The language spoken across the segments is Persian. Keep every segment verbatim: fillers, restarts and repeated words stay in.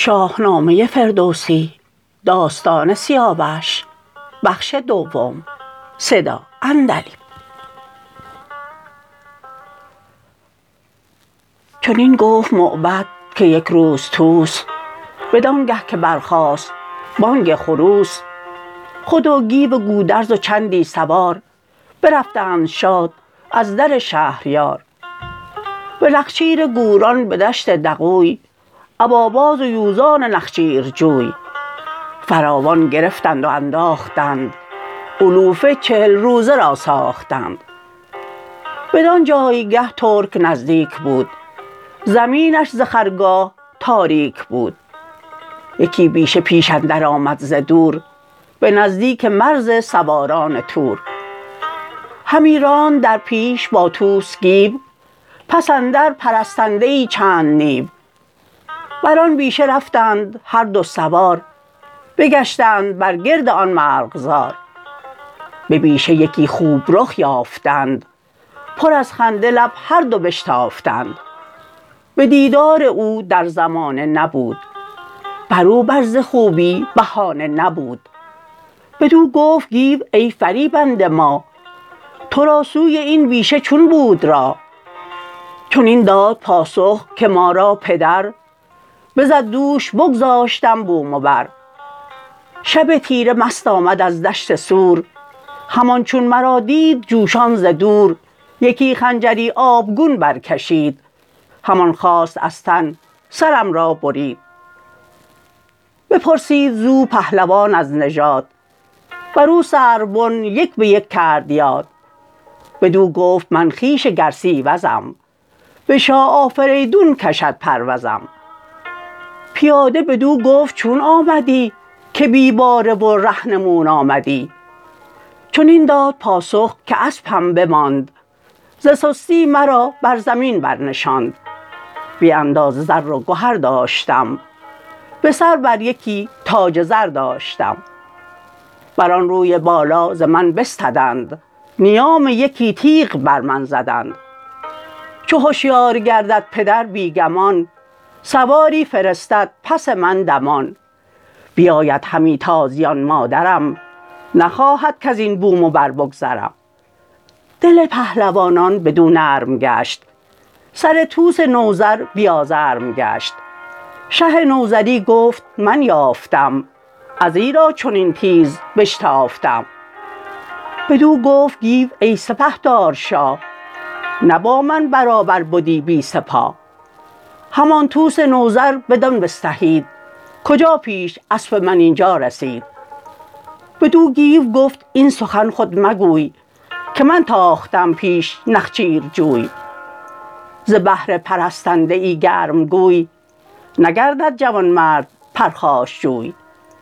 شاهنامه فردوسی داستان سیاوش بخش دوم صدا عندلیب. چنین گفت موبد که یک روز طوس بدانگه که برخاست بانگ خروس، خود و گیو گودرز و چندی سوار برفتند شاد از در شهریار. به نخچیر گوران به دشت دغوی، ابا باز و یوزان نخچیرجوی. فراوان گرفتند و انداختند، علوفه چهل روزه را ساختند. بدان جایگه ترک نزدیک بود، زمینش ز خرگاه تاریک بود. یکی بیشه پیش اندر آمد ز دور، به نزدیک مرز سواران تور. همی راند در پیش با طوس گیو، پس اندر پرستنده ای چند نیو. بران بیشه رفتند هر دو سوار، بگشتند بر گرد آن مرغزار. به بیشه یکی خوب رخ یافتند، پر از خنده لب هر دو بشتافتند. به دیدار او در زمانه نبود، برو بر ز خوبی بهانه نبود. بدو گفت گیو ای فریبنده ما، ترا سوی این بیشه چون بود راه. چنین داد پاسخ که ما را پدر، بزد دوش بگذاشتم بوم و بر. شب تیره مست آمد از دشت سور، همان چون مرا دید جوشان ز دور. یکی خنجری آبگون برکشید، همان خواست از تن سرم را برید. بپرسید زو پهلوان از نژاد، برو سروبن یک به یک کرد یاد. بدو گفت من خویش گرسیوزم، به شاه آفریدون کشد پروزم. پیاده بدو گفت چون آمدی، که بی باره و رهنمون آمدی. چنین داد پاسخ که اسپم بماند، ز سستی مرا بر زمین برنشاند. بی اندازه زر و گهر داشتم، به سر بر یکی تاج زر داشتم. بران روی بالا ز من بستدند، نیام یکی تیغ بر من زدند. چو هشیار گردد پدر بی گمان، سواری فرستد پس من دمان. بیاید همی تازیان مادرم، نخواهد کزین بوم و بر بگذرم. دل پهلوانان بدو نرم گشت، سر طوس نوذر بی آزرم گشت. شه نوذری گفت من یافتم، ازیرا چنین تیز بشتافتم. بدو گفت گیو ای سپهدار شاه، نه با من برابر بدی بی سپاه. همان طوس نوذر بدان بستهید، کجا پیش اسپ من اینجا رسید. بدو گیو گفت این سخن خود مگوی، که من تاختم پیش نخچیرجوی. ز بهر پرستنده ای گرم گوی، نگردد جوانمرد پرخاشجوی.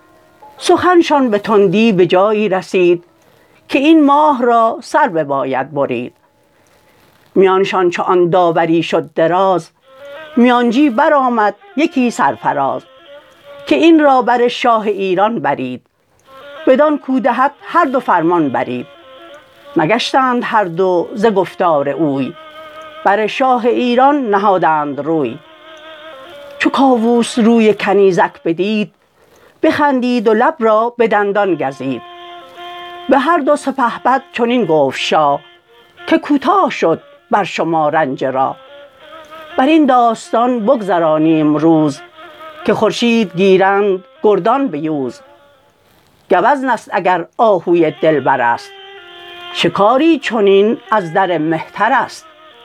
سخنشان به تندی به جایی رسید، که این ماه را سر بباید برید. میانشان چو آن داوری شد دراز، میانجی برآمد یکی سرفراز. که این را بر شاه ایران برید، بدان کو دهد هر دو فرمان برید. نگشتند هر دو ز گفتار اوی، بر شاه ایران نهادند روی. چو کاووس روی کنیزک بدید، بخندید و لب را به دندان گزید. به هر دو سپهبد چنین گفت شاه، که کوتاه شد بر شما رنج راه. برین داستان بگذرانیم روز، که خورشید گیرند گردان به یوز. گوزنست اگر آهوی دلبرست، شکاری چنین از در مهترست.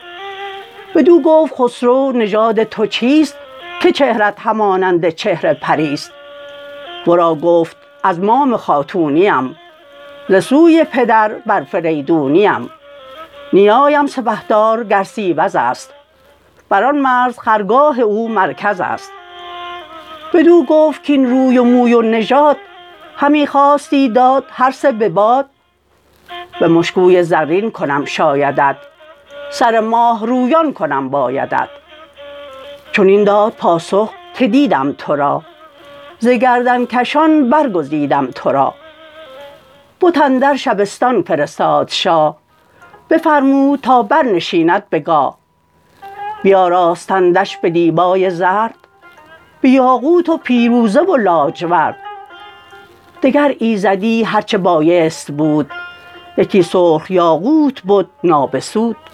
بدو گفت خسرو نژاد تو چیست، که چهرت همانند چهر پریست. ورا گفت از مام خاتونیم، ز سوی پدر بر فریدونیم. نیایم سپهدار گرسیوزست، بران مرز خرگاه او مرکزست. بدو گفت کاین روی و موی و نژاد، همی خواستی داد هر سه به باد. به مشکوی زرین کنم شایدت، سر ماه رویان کنم بایدت. چنین داد پاسخ که دیدم ترا، ز گردنکشان برگزیدم ترا. بت اندر شبستان فرستاد شاه، بفرمود تا برنشیند به گاه. بیاراستندش به دیبای زرد، به یاقوت و پیروزه و لاجورد. دگر ایزدی هرچه بایست بود، یکی سرخ یاقوت بد نابسود.